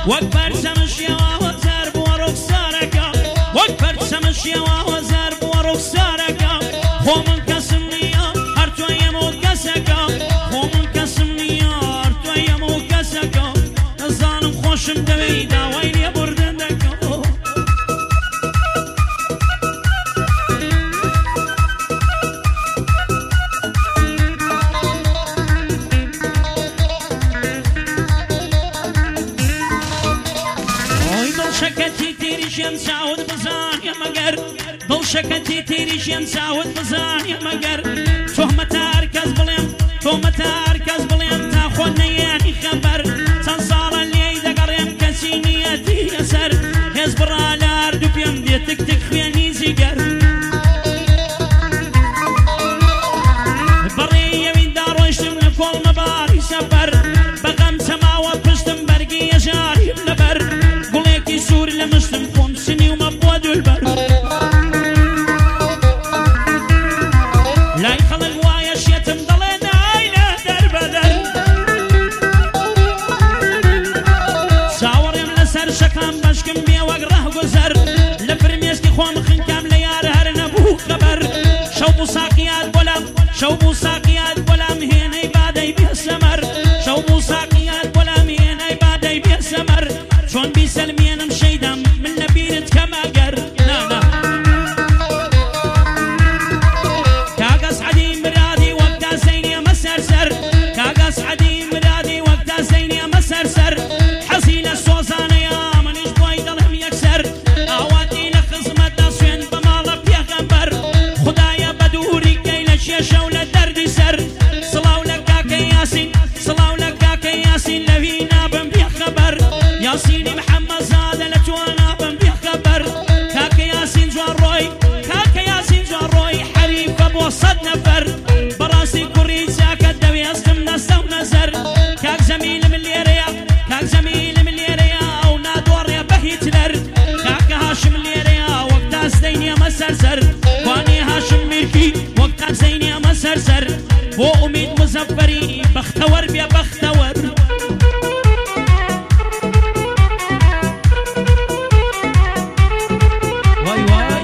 وەکبەر چەمشیەوە زار بووە ڕوخسارەکە وەکبەر چەمشیەوە زار بووە ڕوخسارەکە خۆ من کەسم نییە هەر تۆ ئێمە کەسەکە خۆ من کەسم نییە هەر تۆ ئێمە کەسەکە دەزانم خۆشم دەوێی داوای لێبوردن دەکەم دڵشەکەتی تێریشێم چاوت بزانێ مەگەر دڵشەکەتی تێریشێم چاوت بزانێ مەگەر تۆمەتە هەر کەس بڵێم تۆمەتە هەر کەس بڵێم تا خۆ نەیانی خەبەر چەند ساڵە لێی دەگەڕێم کەسی نیەتی لەسەر هێز بڕا لە هەردوو پێم دێ تک تک خوێنی جیگەر بەڕێ ئەویندا ڕۆیشتم لە کۆڵمەباری سەفەر بەغەم چەماوە پشتم بەرگی هێژاریم لەبەر گوڵێکی سوور لە مشتم خۆم سنیومە بۆ دولبەر لای خەڵک وایە شێتم دەڵێ ناینە دەربەدەر چاوەڕێم لەسەر شەکام بەشکم بێ وەک ڕەهگوزەر لە فرمێشتی خۆم خنکام لە یار هەر نەبوو خەبەر شەو بوو ساقیات بۆلام شەو بوو ساقیات بۆلام هێنەی بادەی بێ سەمەر شەو بوو ساقیات بۆلام هێنەی بادەی بێ سەمەر چۆن بیسەلمێنم شەیدام من لە بیرت کەمەگەر نانا کاگەس عەدی مرادی وەکتا زەینی ئەمە سەرسەر کاگەس عەدی مرادی وەکتا زەینی ئەمە سەرسەر حەزی لە سۆزانەیە منیش بۆی دەڵێم یەکسەر ئاواتی لە خزمەتدا سوێن بە ماڵە پێغەمبەر خودایە بە دووری کەی لە شێشە و لە دەردی سەر سڵاو لە کاکە یاسین سڵاو لە کاکە یاسین لەوی نابم بێ خەبەر یاسینی محەممەد زادە لە تۆ نابم بێ خەبەر کاکە یاسین جوان ڕۆی کاکە یاسین جوان ڕۆی حەریفە بۆ سەد نەفەر بەڕاستی کوڕی چاکەت دەوێستم نەستە و نەزەر کاک جەمیلم لێرەیە کاک جەمیلم لێرەیە ئەو نادۆڕێ بە هیتلەر کاکە هاشم لێرەیە وەک تاستەینی ئەمە سەرسەر وانێ هاشم میرکی وەک تاکزەینی ئەمە سەرسەر بۆ ئومید مزەفەری بەختەوەر بێ بەختەوەر وای وای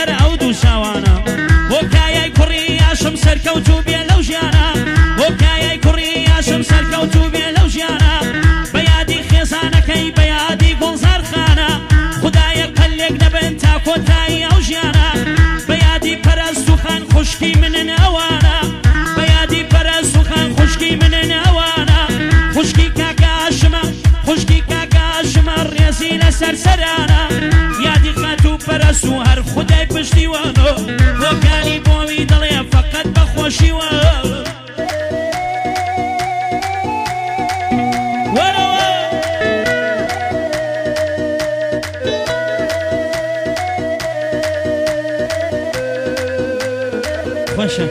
سەر ئەو دوو چاوانە بۆ کایای کوڕی یاشم سەرکەوتوو بێ لەو ژیانە بۆ کایای کوڕی یاشم سەرکەوتوو بێ لەو ژیانە بە یادی خێزانەکەی بە یادی گوڵزارخانە خودایە قەلێک دەبن تا کۆتایی ئەو ژیانە بە یادی پەرەستوخان خوشکی منن ئەوانە بە یادی پەرەستوخان خوشکی منن ئەوانە خوشکی کاکاشمە خوشکی کاکاشمە ڕێزی لەسەر سەرانە یادی خات و پەرەست و هەر خودای پشتیوانۆ بۆکانی بۆوی دڵێ فەقەت بەخۆشیوە خۆشە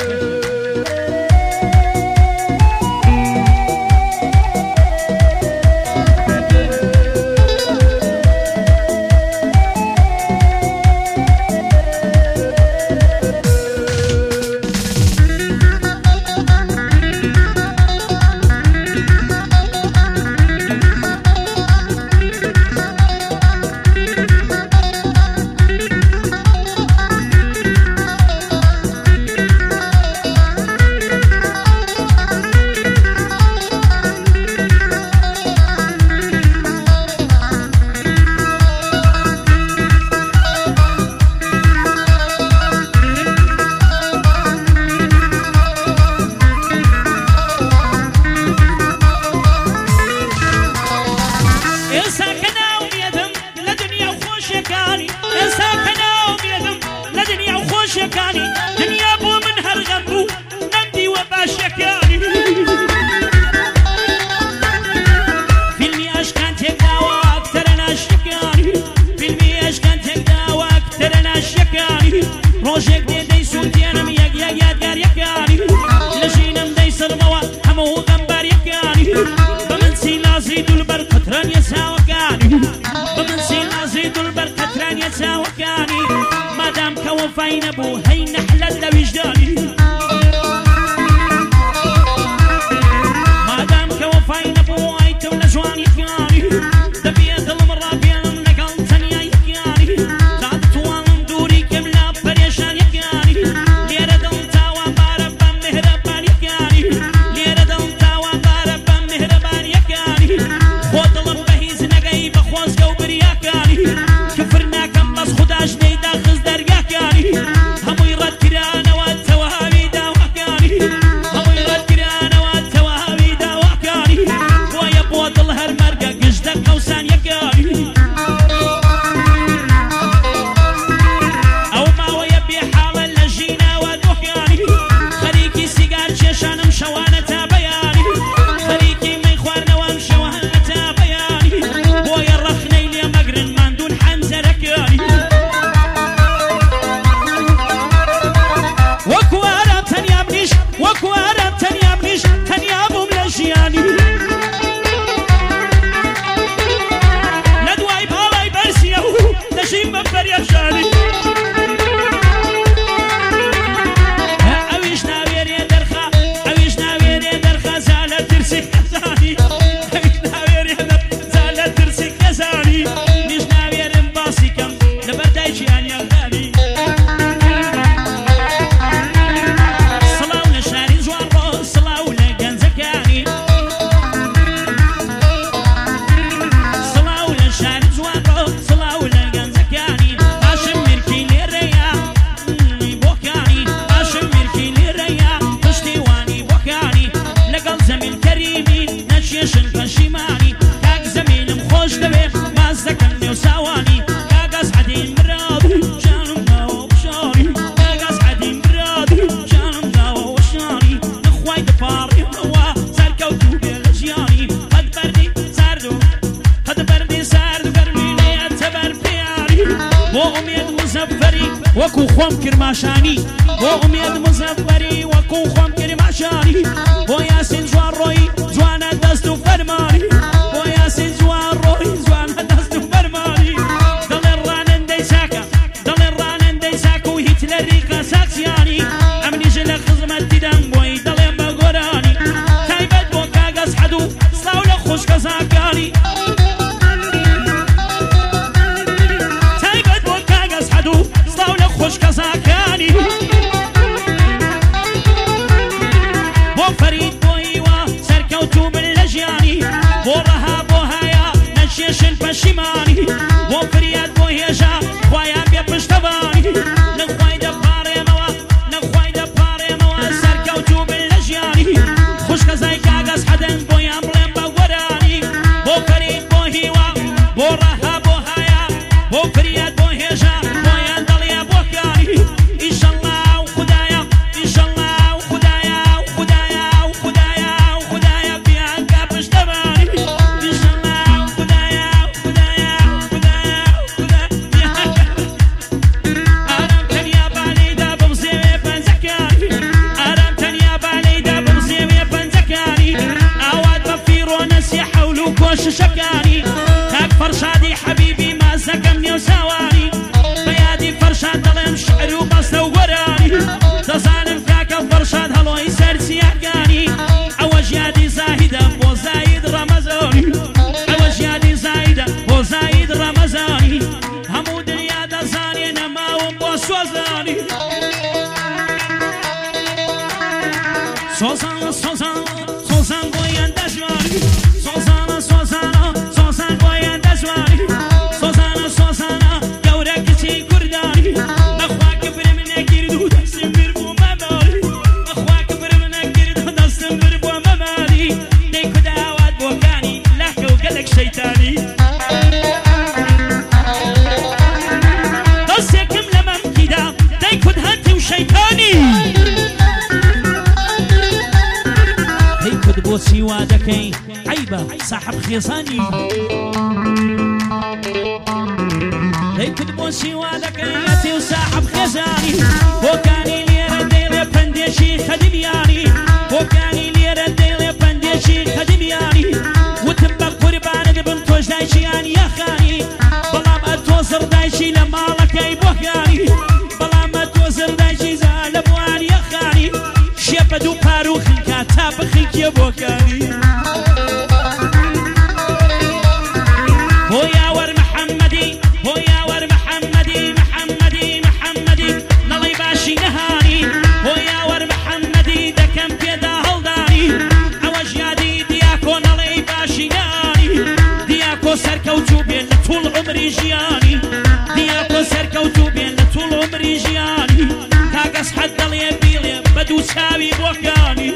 دنیا بۆ من هەر غەم بوو نەمدیوە باشەکانی فیلمی ئەشکان تێکداوە کتەرە ناشیەکانی فیلمی ئەشکان تێکداوە کتەرە ناشیەکانی ڕۆژێک دێ دەیسووتێنم یەک یەک یادگاریەکانی لە ژینم دەیسڕمەوە هەموو غەمباریەکانی بە من سی نازی دولبەر قەترانیە چاوەکانی بە من سی نازی دولبەر قەترانیە چاوەکانی مادام كوفاي نبو هي نحلة لوجداني مادام كوفاي نبو هي تولى جواني كياني دبيت المرة بينم نقل تنيا يكياني زادت وان دوري كملا بريشان يكياني ليرة دلتا وباربا مهربان يكياني ليرة دلتا وباربا مهربان يكياني خود لبهيز نقاي بخوز قوبر يكياني كفرنا كم بس خداش ديدا خزدر يكياني همو يرد كرانا والتوهابي دا وكاني همو يرد كرانا والتوهابي دا وكاني ويا بود الهر مرقا قجدك قوسان يكاني او ما ويبي حالا لجينا ودوكاني خليكي سيقار شيشانم شوانة بياني خليكي ميخوارنا ومشوانة بياني ويا الرخني لي مقرن ماندون حنزركاني وكوارا تنيا بنيش وكوارا تنيا بنيش تنيا بوم لجياني ندواي بالاي برسيو نجيب مبر يرجاني اويش ناوير يا درخا اويش ناوير يا درخا زالت ترسي خزاني اويش ناوير يا درخا زالت ترسي خزاني نيش ناوير مباسي كم لبرداي جيان يا غالي وكو خوم كرماشاني وأميد مزفري وكو خوم كرماشاني وياسين جوان روي جوانا دستو فرماني وياسين جوان روي جوانا دستو فرماني دل الرانن دي ساكا دل الرانن دي ساكو هتلري كاساكسياني أمني جل خزمة ديدان بوي دل بغوراني تايبت بوكا قصحدو صلاو لخوش كساكاني تايبت بوكا قصحدو صلاو لخوش كزاكاني بو فريد بو هيوا سركوتو باللجياني بو رها بو هايا نشيش البشيماني بو فرياد بو هيجا خوايا بيبشتباني نخواي دباري موا نخواي دباري موا سركوتو باللجياني خوش كزاي كاغاز حدن بو ياملين بوراني بو فريد بو هيوا بو رها بو هايا بو فرياد بو هيجا بو يندليا بو كاني إن شاء الله وخدايا إن شاء الله وخدايا وخدايا وخدايا وخدايا بيانكا بشتباني إن شاء الله وخدايا وخدايا وخدايا وخدايا أرام تنيا باليدا بمزيوي بنزكاني أرام تنيا باليدا بمزيوي بنزكاني أواد مفيرو ناس يحولوا كوش شكاني هاك فرشادي حبيبي ما زكمني وسواني بيادي فرشاد ظلم شعر وبص ووراني تظالم كاكا فرشاد هلوي سرسياقاني أوجيادي زاهدة بو زايد رمزاني أوجيادي زايدة بو زايد رمزاني همو دنيا دزاني نماوم بو سوزاني سوزان سوزان سوزان بويان دجواني سوزان سوزان سوزان بويان دجواني سوزان سوزان قورك تي كرداني أخواك برمنا كردو دستم بربو ممالي أخواك برمنا كردو دستم بربو ممالي ديكو داوات بوكاني لحكو قلق شيطاني دستكم لمم كدا ديكو دهنتي وشيطاني هيكو دبوسي وادكي عيبة صاحب خيصاني هيكو بوشي ولكيتي وساحب خزاني وكاني لي رديلي بنديشي خدمياني وكاني لي رديلي بنديشي خدمياني وتبقى قربان دبن توج دايشياني يا خاني بلا ما توزر دايشي لما لكي بوكاني بلا ما توزر دايشي زالبواني يا خاني شيبدو بارو خلكا تاب خلكي بوكاني ويا ور محمدي ويا ور محمدي محمدي محمدي نلي باشي نهاني ويا ور محمدي دكم بيدا هلداني اوجيادي دياكو نلي باشي نهاني دياكو سركوتو بين طول عمري جياني دياكو سركوتو بين طول عمري جياني كاقص حد لي بيلي بدو ساوي بوكاني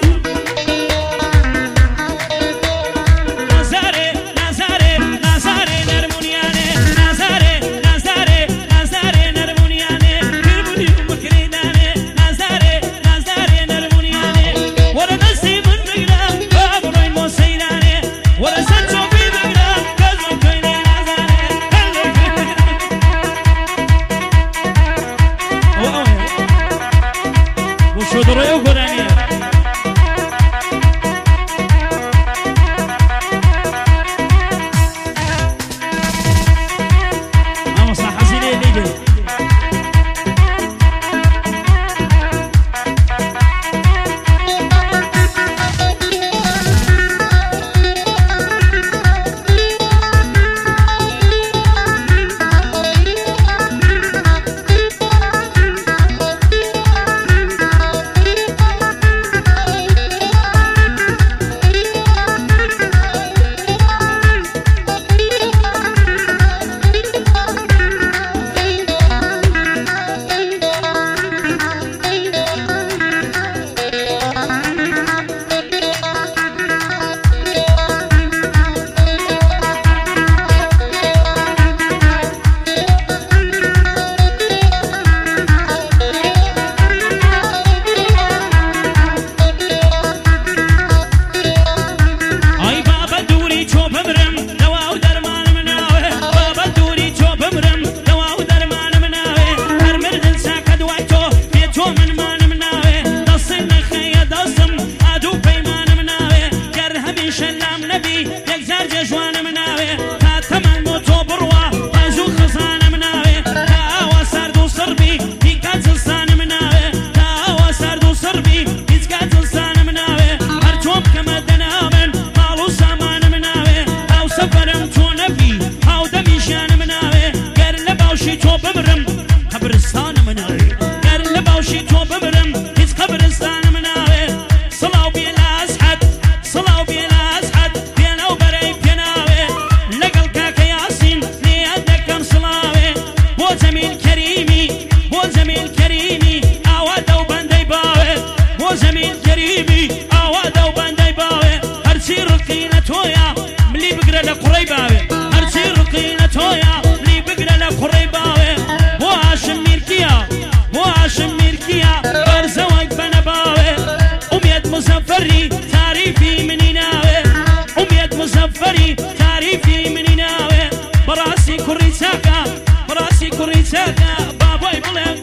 کوڕی باوێ هەرچی ڕقی لە تۆیە لی بگرە لە کوڕی باوێ بۆ هاشم میرکیە بۆ هاشم میرکیە بەرزەوەک بەنە باوێ ئومێد مزەفەری تاریفی منی ناوێ ئومێد مزەفەری تاریفی منی ناوێ بەڕاستی کوڕی چاکە بەڕاستی کوڕی چاکە بابۆی بڵێم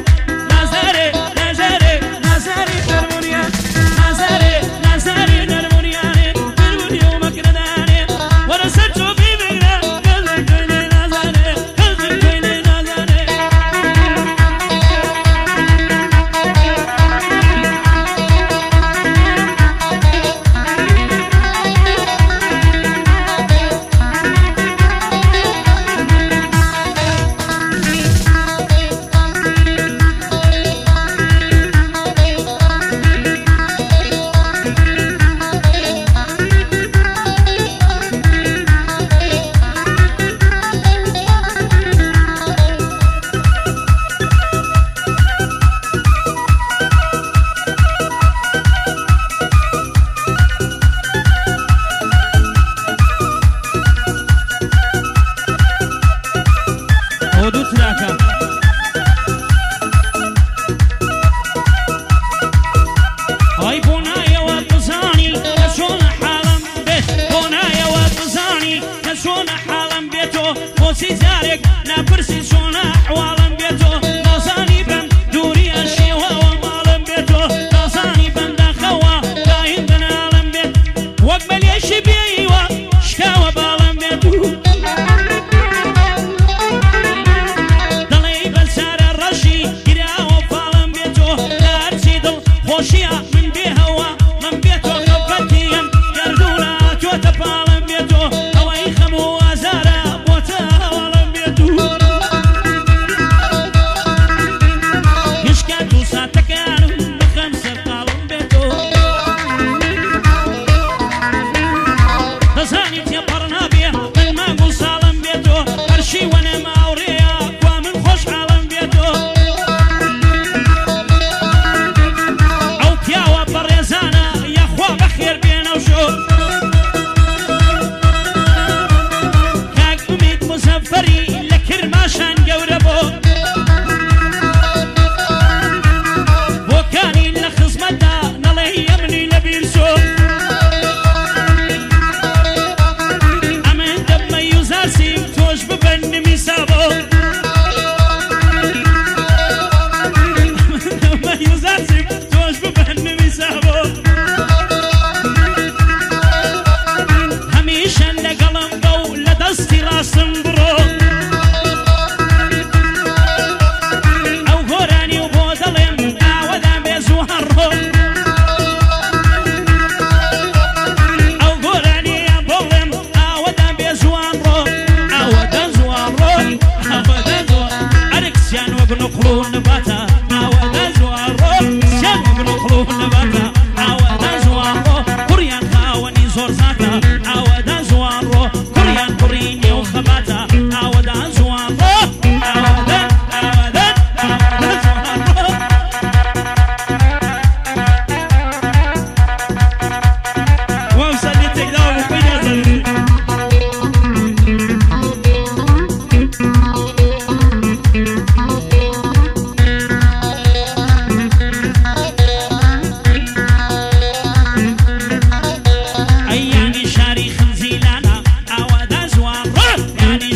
نازارێ نازارێ نازارێ دەرمونیان نازارێ نازارێ دەرمونیانێ دەرمونی و مەکرەدانێ وەرە سەر چۆپی بگرە کەزم کوێنێ نازارێ کەزم کوێنێ نازارێ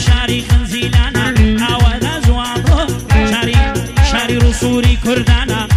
سوری کردانا